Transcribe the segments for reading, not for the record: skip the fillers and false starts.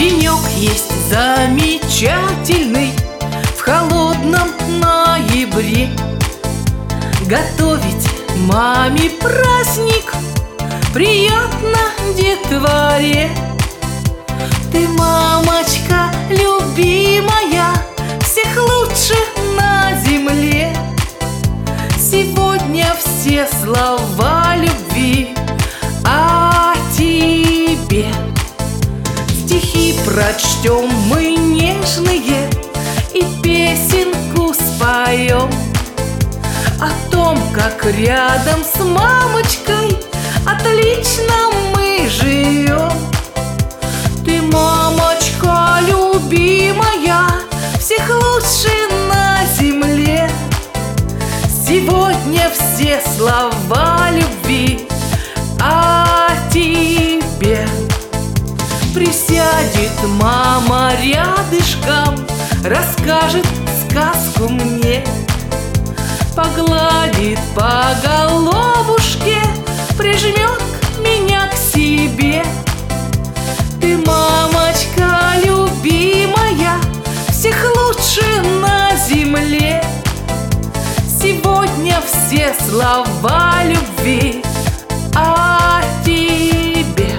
Денек есть замечательный в холодном ноябре. Готовить маме праздник приятно детворе. Ты, мамочка, любимая, всех лучше на земле. Сегодня все слова любви о тебе. Стихи прочтем мы нежные и песенку споем о том, как рядом с мамочкой отлично мы живем. Ты, мамочка, любимая, всех лучше на земле. Сегодня все слова любви о тебе. Присядет мама рядышком, расскажет сказку мне, погладит по головушке, прижмет меня к себе. Ты, мамочка, любимая, всех лучше на земле. Сегодня все слова любви о тебе.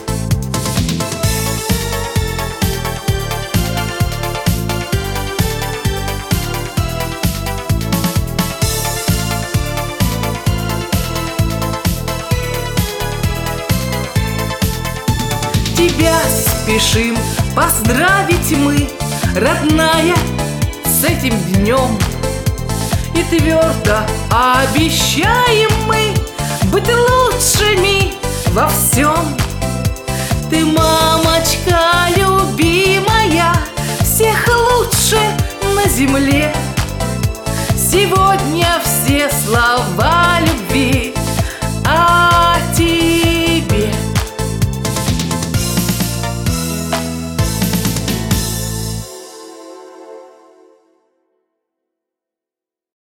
Тебя спешим поздравить мы, родная, с этим днем. И твердо обещаем мы быть лучшими во всем. Ты, мамочка, любимая, всех лучше на земле. Сегодня все слова